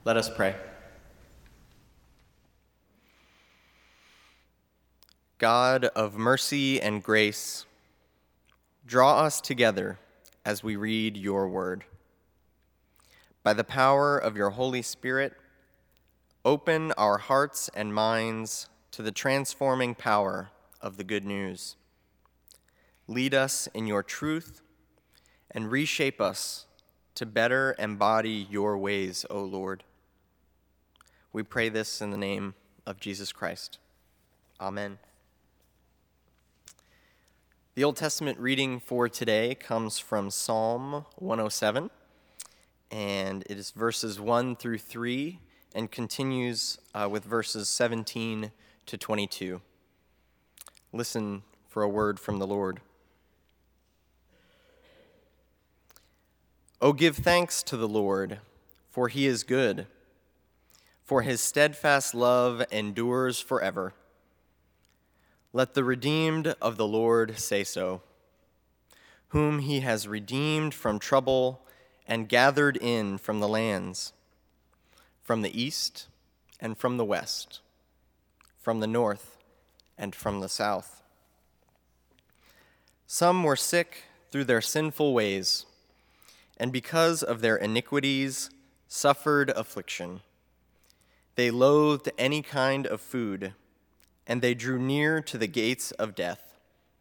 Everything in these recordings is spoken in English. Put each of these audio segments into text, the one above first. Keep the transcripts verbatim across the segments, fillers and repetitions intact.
Let us pray. God of mercy and grace, draw us together as we read your word. By the power of your Holy Spirit, open our hearts and minds to the transforming power of the good news. Lead us in your truth and reshape us to better embody your ways, O Lord. We pray this in the name of Jesus Christ. Amen. The Old Testament reading for today comes from Psalm one oh seven, and it is verses one through three and continues uh, with verses seventeen to twenty-two. Listen for a word from the Lord. O give thanks to the Lord, for he is good, for his steadfast love endures forever. Let the redeemed of the Lord say so, whom he has redeemed from trouble and gathered in from the lands, from the east and from the west, from the north and from the south. Some were sick through their sinful ways, and because of their iniquities suffered affliction. They loathed any kind of food, and they drew near to the gates of death.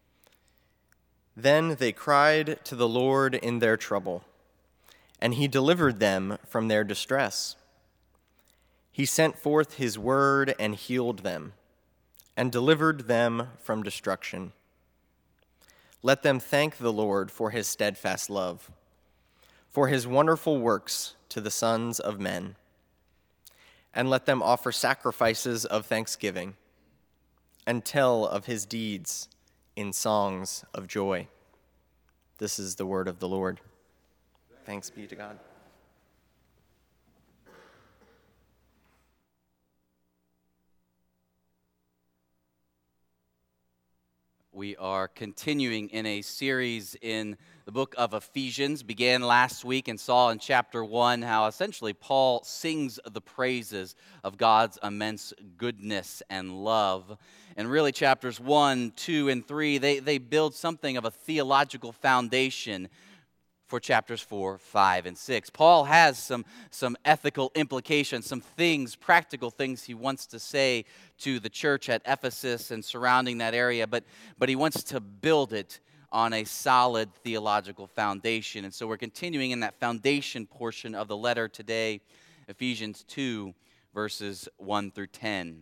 Then they cried to the Lord in their trouble, and he delivered them from their distress. He sent forth his word and healed them, and delivered them from destruction. Let them thank the Lord for his steadfast love, for his wonderful works to the sons of men. And let them offer sacrifices of thanksgiving, and tell of his deeds in songs of joy. This is the word of the Lord. Thanks be to God. We are continuing in a series in the book of Ephesians. Began last week and saw in chapter one how essentially Paul sings the praises of God's immense goodness and love. And really chapters one, two, and three, they, they build something of a theological foundation for chapters four, five, and six. Paul has some, some ethical implications, some things, practical things he wants to say to the church at Ephesus and surrounding that area, but, but he wants to build it on a solid theological foundation. And so we're continuing in that foundation portion of the letter today, Ephesians two, verses one through ten.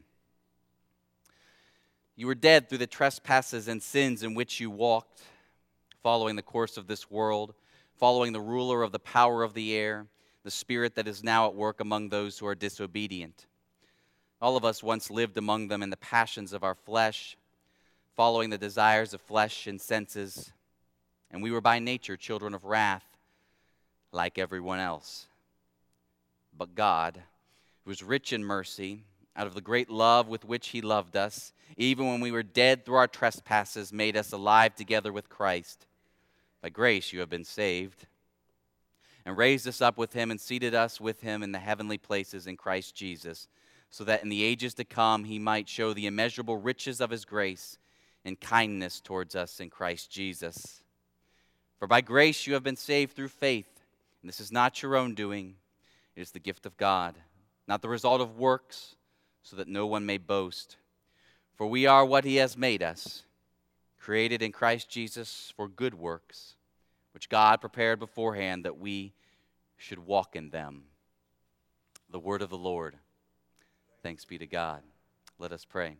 You were dead through the trespasses and sins in which you walked, following the course of this world, following the ruler of the power of the air, the spirit that is now at work among those who are disobedient. All of us once lived among them in the passions of our flesh, following the desires of flesh and senses, and we were by nature children of wrath, like everyone else. But God, who is rich in mercy, out of the great love with which he loved us, even when we were dead through our trespasses, made us alive together with Christ. By grace you have been saved, and raised us up with him and seated us with him in the heavenly places in Christ Jesus, so that in the ages to come he might show the immeasurable riches of his grace and kindness towards us in Christ Jesus. For by grace you have been saved through faith, and this is not your own doing, it is the gift of God, not the result of works, so that no one may boast. For we are what he has made us, created in Christ Jesus for good works, which God prepared beforehand that we should walk in them. The word of the Lord. Thanks be to God. Let us pray.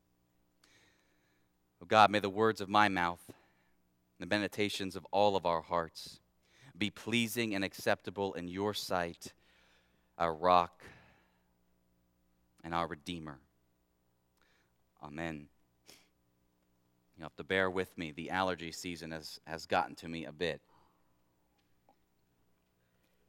Oh God, may the words of my mouth, the meditations of all of our hearts, be pleasing and acceptable in your sight, our rock and our Redeemer. Amen. You have to bear with me. The allergy season has, has gotten to me a bit.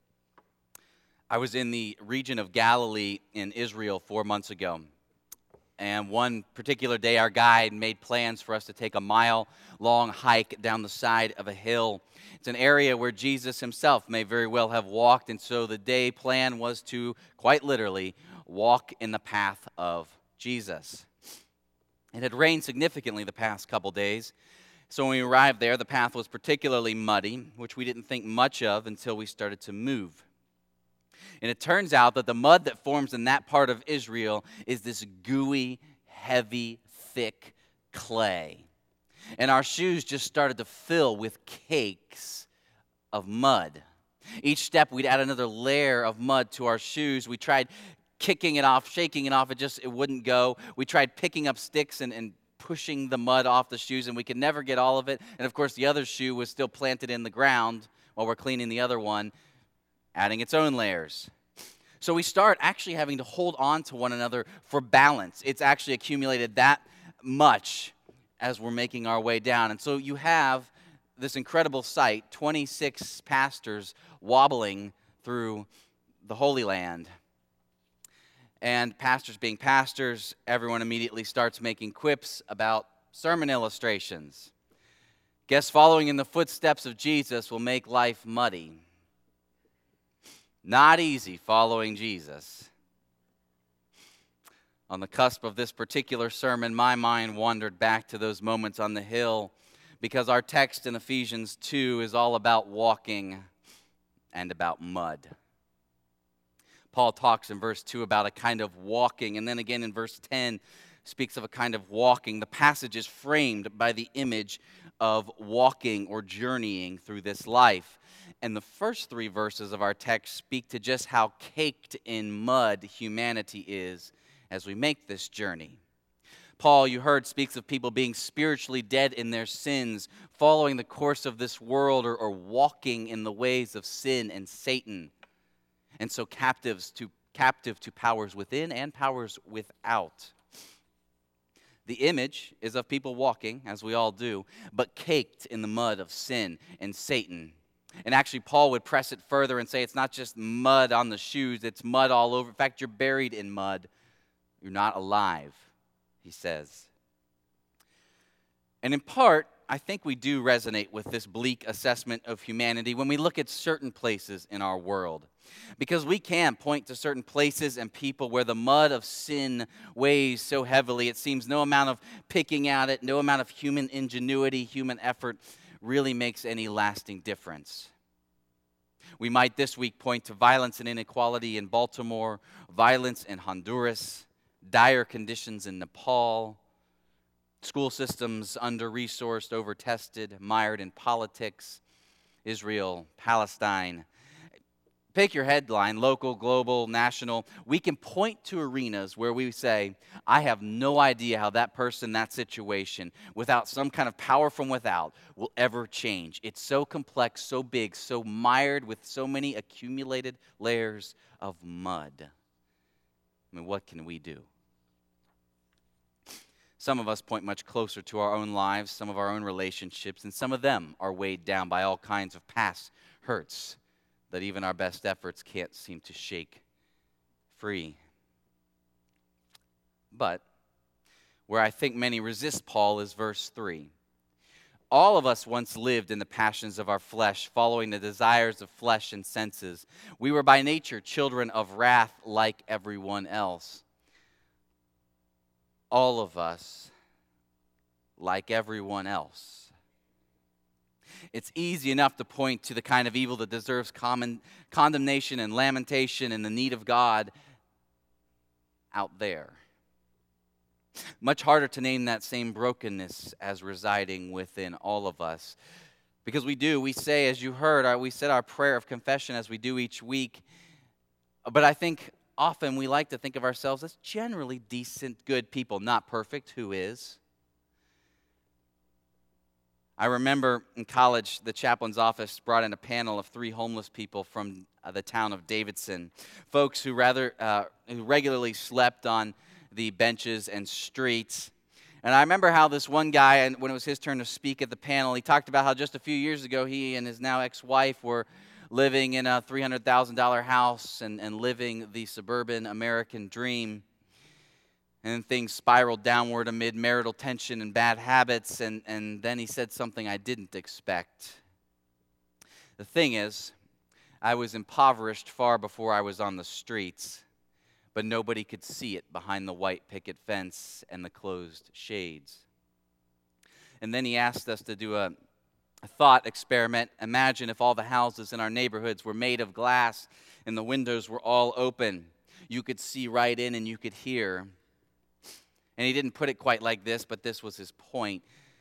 I was in the region of Galilee in Israel four months ago. And one particular day, our guide made plans for us to take a mile-long hike down the side of a hill. It's an area where Jesus himself may very well have walked, and so the day plan was to, quite literally, walk in the path of Jesus. It had rained significantly the past couple days, so when we arrived there, the path was particularly muddy, which we didn't think much of until we started to move. And it turns out that the mud that forms in that part of Israel is this gooey, heavy, thick clay. And our shoes just started to fill with cakes of mud. Each step, we'd add another layer of mud to our shoes. We tried kicking it off, shaking it off. It just, it wouldn't go. We tried picking up sticks and, and pushing the mud off the shoes, and we could never get all of it. And, of course, the other shoe was still planted in the ground while we're cleaning the other one, adding its own layers. So we start actually having to hold on to one another for balance. It's actually accumulated that much as we're making our way down. And so you have this incredible sight, twenty-six pastors wobbling through the Holy Land. And pastors being pastors, everyone immediately starts making quips about sermon illustrations. Guess following in the footsteps of Jesus will make life muddy. Not easy following Jesus. On the cusp of this particular sermon, my mind wandered back to those moments on the hill because our text in Ephesians two is all about walking and about mud. Paul talks in verse two about a kind of walking, and then again in verse ten speaks of a kind of walking. The passage is framed by the image of walking or journeying through this life. And the first three verses of our text speak to just how caked in mud humanity is as we make this journey. Paul, you heard, speaks of people being spiritually dead in their sins, following the course of this world, or, or walking in the ways of sin and Satan, and so captives to captive to powers within and powers without. The image is of people walking, as we all do, but caked in the mud of sin and Satan. And actually, Paul would press it further and say it's not just mud on the shoes, it's mud all over. In fact, you're buried in mud. You're not alive, he says. And in part, I think we do resonate with this bleak assessment of humanity when we look at certain places in our world. Because we can point to certain places and people where the mud of sin weighs so heavily, it seems no amount of picking at it, no amount of human ingenuity, human effort really makes any lasting difference. We might this week point to violence and inequality in Baltimore, violence in Honduras, dire conditions in Nepal, school systems under-resourced, over-tested, mired in politics, Israel, Palestine. Pick your headline, local, global, national. We can point to arenas where we say, I have no idea how that person, that situation, without some kind of power from without, will ever change. It's so complex, so big, so mired with so many accumulated layers of mud. I mean, what can we do? Some of us point much closer to our own lives, some of our own relationships, and some of them are weighed down by all kinds of past hurts that even our best efforts can't seem to shake free. But where I think many resist Paul is verse three. All of us once lived in the passions of our flesh, following the desires of flesh and senses. We were by nature children of wrath like everyone else. All of us, like everyone else. It's easy enough to point to the kind of evil that deserves common condemnation and lamentation and the need of God out there. Much harder to name that same brokenness as residing within all of us. Because we do, we say, as you heard, our, we said our prayer of confession as we do each week. But I think often we like to think of ourselves as generally decent, good people. Not perfect, who is? I remember in college, the chaplain's office brought in a panel of three homeless people from uh, the town of Davidson. Folks who rather uh, who regularly slept on the benches and streets. And I remember how this one guy, and when it was his turn to speak at the panel, he talked about how just a few years ago he and his now ex-wife were living in a three hundred thousand dollars house and, and living the suburban American dream. And then things spiraled downward amid marital tension and bad habits, and, and then he said something I didn't expect. The thing is, I was impoverished far before I was on the streets, but nobody could see it behind the white picket fence and the closed shades. And then he asked us to do a, a thought experiment. Imagine if all the houses in our neighborhoods were made of glass and the windows were all open. You could see right in and you could hear. And he didn't put it quite like this, but this was his point.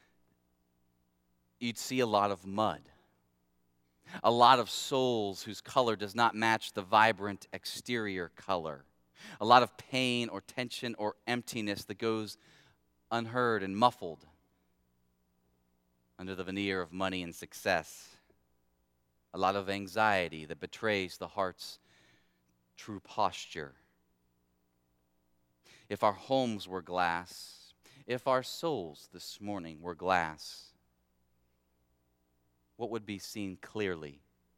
You'd see a lot of mud. A lot of souls whose color does not match the vibrant exterior color. A lot of pain or tension or emptiness that goes unheard and muffled under the veneer of money and success. A lot of anxiety that betrays the heart's true posture. If our homes were glass, if our souls this morning were glass, what would be seen clearly?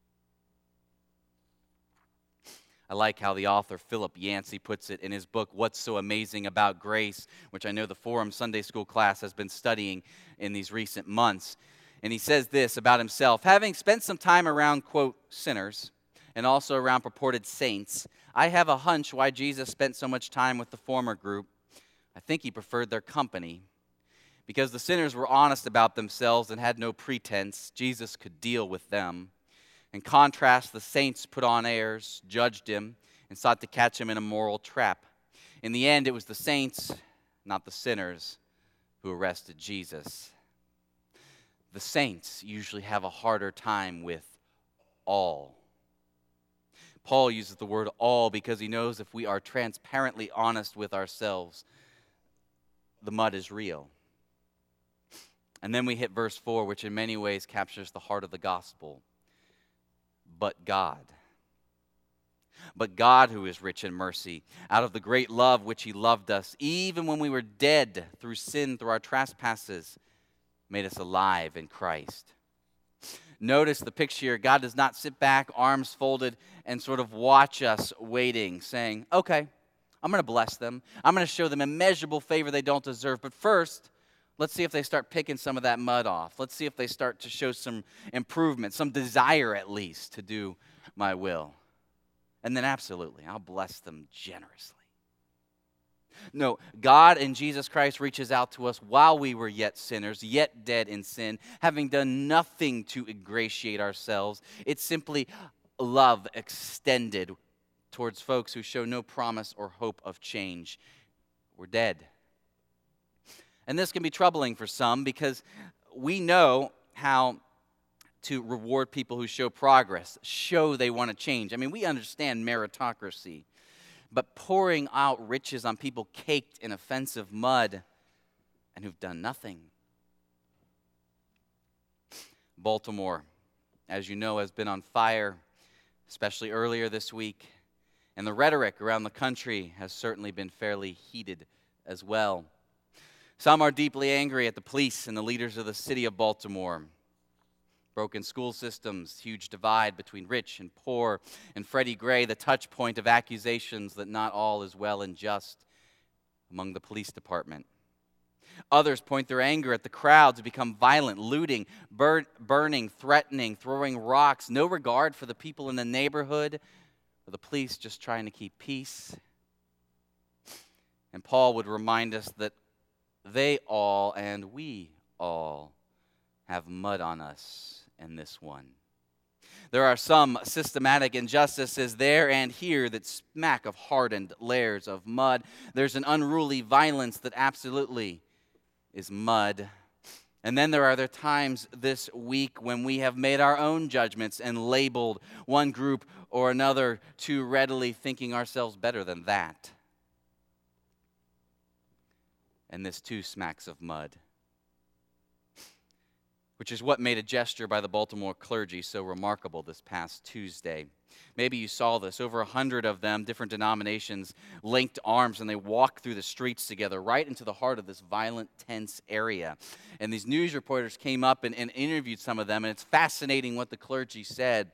I like how the author Philip Yancey puts it in his book, What's So Amazing About Grace, which I know the Forum Sunday School class has been studying in these recent months. And he says this about himself: having spent some time around, quote, sinners, and also around purported saints, I have a hunch why Jesus spent so much time with the former group. I think he preferred their company. Because the sinners were honest about themselves and had no pretense, Jesus could deal with them. In contrast, the saints put on airs, judged him, and sought to catch him in a moral trap. In the end, it was the saints, not the sinners, who arrested Jesus. The saints usually have a harder time with all. Paul uses the word all because he knows if we are transparently honest with ourselves, the mud is real. And then we hit verse four, which in many ways captures the heart of the gospel. But God. But God, who is rich in mercy, out of the great love which he loved us, even when we were dead through sin, through our trespasses, made us alive in Christ. Notice the picture here. God does not sit back, arms folded, and sort of watch us waiting, saying, okay, I'm going to bless them. I'm going to show them immeasurable favor they don't deserve. But first, let's see if they start picking some of that mud off. Let's see if they start to show some improvement, some desire at least to do my will. And then absolutely, I'll bless them generously. No, God in Jesus Christ reaches out to us while we were yet sinners, yet dead in sin, having done nothing to ingratiate ourselves. It's simply love extended towards folks who show no promise or hope of change. We're dead. And this can be troubling for some because we know how to reward people who show progress, show they want to change. I mean, we understand meritocracy. But pouring out riches on people caked in offensive mud and who've done nothing. Baltimore, as you know, has been on fire, especially earlier this week. And the rhetoric around the country has certainly been fairly heated as well. Some are deeply angry at the police and the leaders of the city of Baltimore. Broken school systems, huge divide between rich and poor, and Freddie Gray, the touch point of accusations that not all is well and just among the police department. Others point their anger at the crowds who become violent, looting, bur- burning, threatening, throwing rocks, no regard for the people in the neighborhood, or the police just trying to keep peace. And Paul would remind us that they all and we all have mud on us in this one. There are some systematic injustices there and here that smack of hardened layers of mud. There's an unruly violence that absolutely is mud. And then there are other times this week when we have made our own judgments and labeled one group or another too readily, thinking ourselves better than that. And this too smacks of mud. Which is what made a gesture by the Baltimore clergy so remarkable this past Tuesday. Maybe you saw this. Over a hundred of them, different denominations, linked arms, and they walked through the streets together right into the heart of this violent, tense area. And these news reporters came up and, and interviewed some of them, and it's fascinating what the clergy said.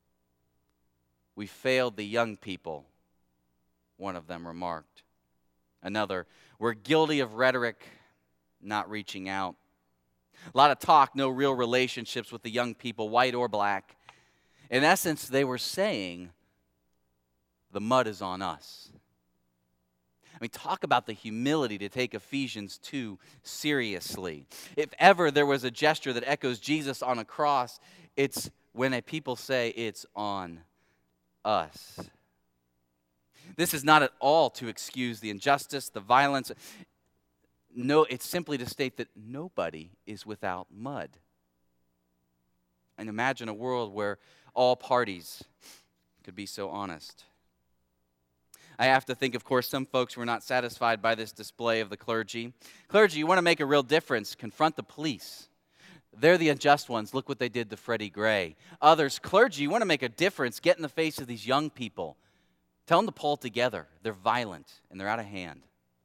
We failed the young people, one of them remarked. Another, we're guilty of rhetoric, not reaching out. A lot of talk, no real relationships with the young people, white or black. In essence, they were saying, the mud is on us. I mean, talk about the humility to take Ephesians two seriously. If ever there was a gesture that echoes Jesus on a cross, it's when a people say it's on us. This is not at all to excuse the injustice, the violence. No, it's simply to state that nobody is without mud. And imagine a world where all parties could be so honest. I have to think, of course, some folks were not satisfied by this display of the clergy. Clergy, you want to make a real difference, confront the police. They're the unjust ones. Look what they did to Freddie Gray. Others, clergy, you want to make a difference, get in the face of these young people. Tell them to pull together. They're violent and they're out of hand.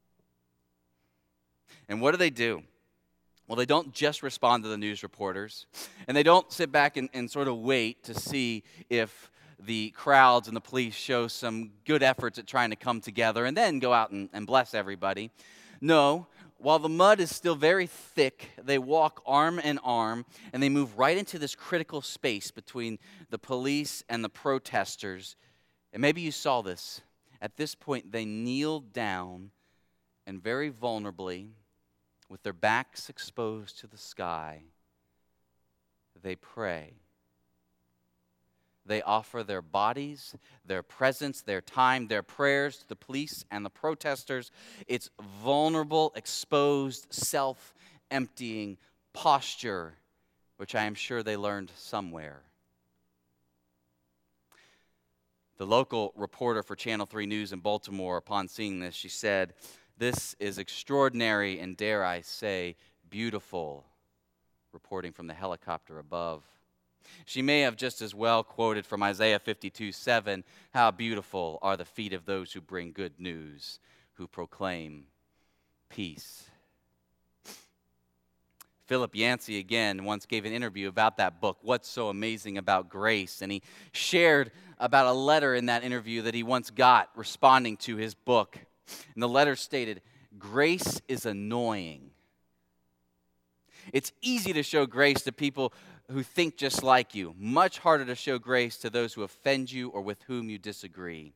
And what do they do? Well, they don't just respond to the news reporters, and they don't sit back and, and sort of wait to see if the crowds and the police show some good efforts at trying to come together and then go out and, and bless everybody. No, while the mud is still very thick, they walk arm in arm, and they move right into this critical space between the police and the protesters. And maybe you saw this. At this point, they kneel down and very vulnerably, with their backs exposed to the sky, they pray. They offer their bodies, their presence, their time, their prayers to the police and the protesters. It's vulnerable, exposed, self-emptying posture, which I am sure they learned somewhere. The local reporter for Channel three News in Baltimore, upon seeing this, she said, "This is extraordinary and, dare I say, beautiful," reporting from the helicopter above. She may have just as well quoted from Isaiah fifty-two seven, "How beautiful are the feet of those who bring good news, who proclaim peace." Philip Yancey, again, once gave an interview about that book, What's So Amazing About Grace? And he shared about a letter in that interview that he once got responding to his book. And the letter stated, "Grace is annoying. It's easy to show grace to people who think just like you. Much harder to show grace to those who offend you or with whom you disagree."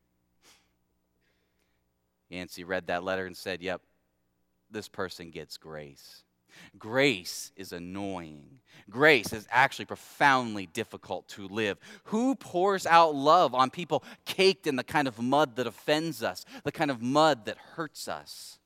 Yancey read that letter and said, yep, this person gets grace. Grace is annoying. Grace is actually profoundly difficult to live. Who pours out love on people caked in the kind of mud that offends us, the kind of mud that hurts us?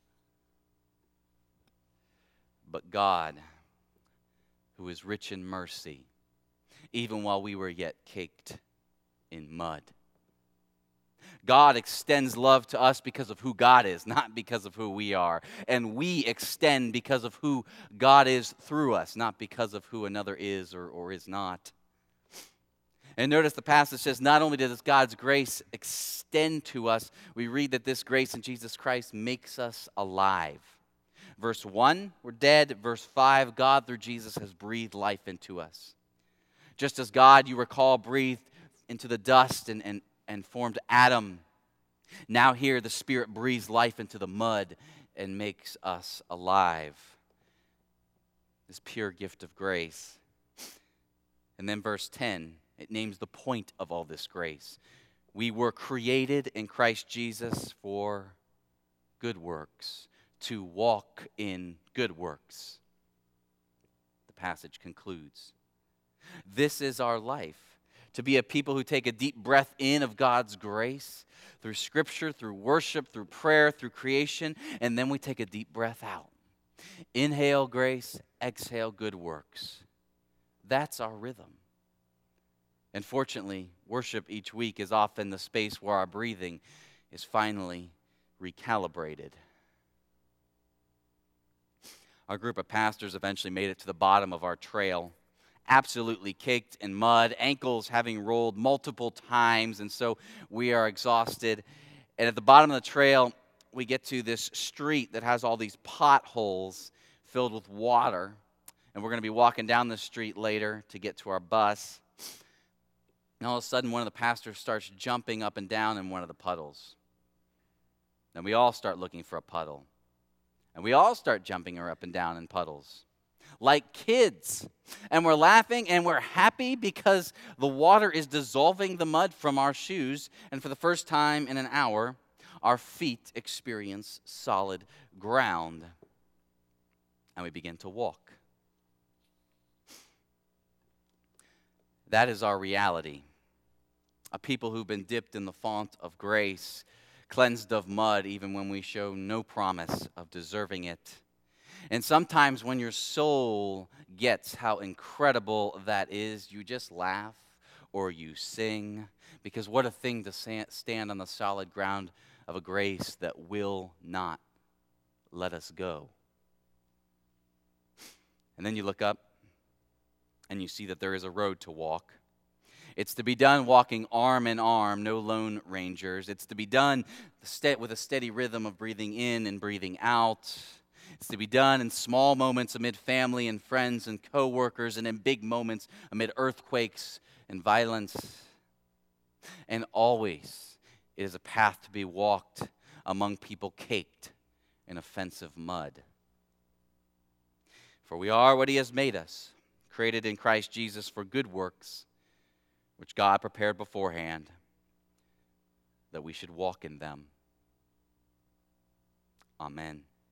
But God, who is rich in mercy, even while we were yet caked in mud. God extends love to us because of who God is, not because of who we are. And we extend because of who God is through us, not because of who another is or, or is not. And notice the passage says, not only does God's grace extend to us, we read that this grace in Jesus Christ makes us alive. Verse one, we're dead. Verse five, God through Jesus has breathed life into us. Just as God, you recall, breathed into the dust and, and, and formed Adam, now here the Spirit breathes life into the mud and makes us alive. This pure gift of grace. And then verse ten, it names the point of all this grace. We were created in Christ Jesus for good works, to walk in good works. The passage concludes. This is our life, to be a people who take a deep breath in of God's grace through Scripture, through worship, through prayer, through creation, and then we take a deep breath out. Inhale grace, exhale good works. That's our rhythm. And fortunately, worship each week is often the space where our breathing is finally recalibrated. Our group of pastors eventually made it to the bottom of our trail, absolutely caked in mud, ankles having rolled multiple times, and so we are exhausted. And at the bottom of the trail, we get to this street that has all these potholes filled with water, and we're going to be walking down the street later to get to our bus. And all of a sudden, one of the pastors starts jumping up and down in one of the puddles. then we all start looking for a puddle. And we all start jumping her up and down in puddles, like kids. And we're laughing and we're happy because the water is dissolving the mud from our shoes. And for the first time in an hour, our feet experience solid ground. And we begin to walk. That is our reality. A people who've been dipped in the font of grace, cleansed of mud even when we show no promise of deserving it. And sometimes when your soul gets how incredible that is, you just laugh or you sing, because what a thing to stand on the solid ground of a grace that will not let us go. And then you look up and you see that there is a road to walk. It's to be done walking arm in arm, no lone rangers. It's to be done with a steady rhythm of breathing in and breathing out. It's to be done in small moments amid family and friends and co-workers, and in big moments amid earthquakes and violence. And always it is a path to be walked among people caked in offensive mud. For we are what he has made us, created in Christ Jesus for good works, which God prepared beforehand, that we should walk in them. Amen.